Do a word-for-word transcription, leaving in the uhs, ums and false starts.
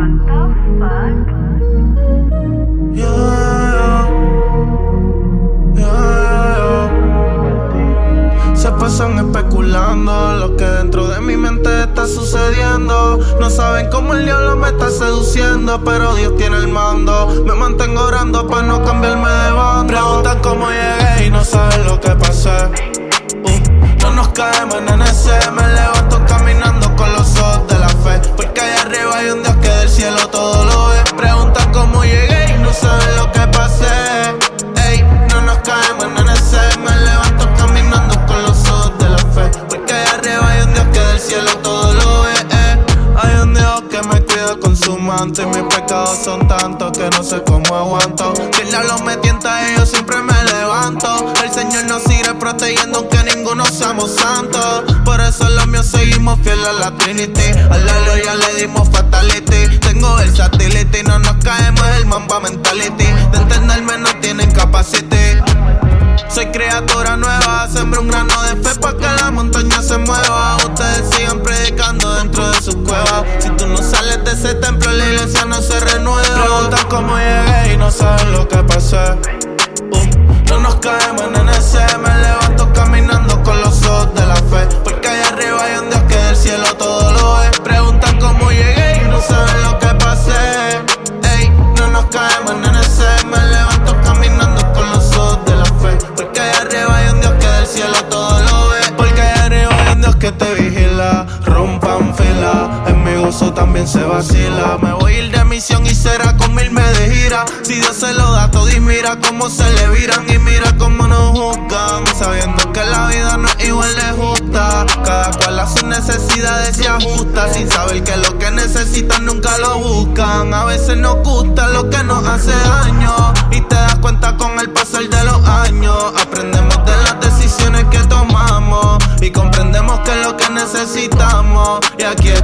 Yeah, yeah, yeah. Se pasan especulando lo que dentro de mi mente está sucediendo. No saben cómo el diablo me está seduciendo, pero Dios tiene el mando. Me mantengo orando para no cambiarme de bando. Preguntan cómo llegué y no saben lo que pasé. uh, No nos caemos en N C. Me levanto caminando con los ojos de la fe, porque allá arriba hay un Dios que del cielo todo lo ve. Preguntan cómo llegué y no saben lo que pasé. Ey, no nos caemos en N C. Me levanto caminando con los ojos de la fe, porque allá arriba hay un Dios que del cielo todo lo ve. eh. Hay un Dios que me cuida con su manto, y mis pecados son tantos que no sé cómo aguanto. Si el diablo me tienta, yo siempre me levanto. El Señor nos sigue protegiendo aunque ninguno seamos santos. Por eso los míos seguimos fieles a la Trinity. Al aleluya le dimos fatality. Tengo versatility, no nos caemos, el mamba mentality. De entenderme no tienen capacity. Soy criatura nueva, sembro un grano de fe pa' que la montaña se mueva. Ustedes sigan predicando dentro de sus cuevas. Si tú no sales de ese templo, la iglesia no se renueva. Preguntan cómo llegué y no saben lo que pasé. uh, No nos caemos en N C. Me levanto caminando con los ojos de la fe, porque allá arriba hay un Dios que del cielo todo lo ve. Preguntan cómo llegué y no saben lo que pasé. Ey, no nos caemos en N C. Me levanto caminando con los ojos de la fe, porque allá arriba hay un Dios que del cielo todo lo ve. Porque allá arriba hay un Dios que te vigila. Rompan fila, en mi gozo también se vacila. Me voy a ir de misión y será con mil me de gira. Si Dios se lo da todo y mira cómo se le viran, y mira cómo nos juzgan, sabiendo que la vida no es igual de justa. Cada cual a sus necesidades se ajusta, sin saber que lo que necesitan nunca lo buscan. A veces nos gusta lo que nos hace daño, y te das cuenta con el pasar de los años. Aprendemos de las decisiones que tomamos y comprendemos que es lo que necesitamos. Y aquí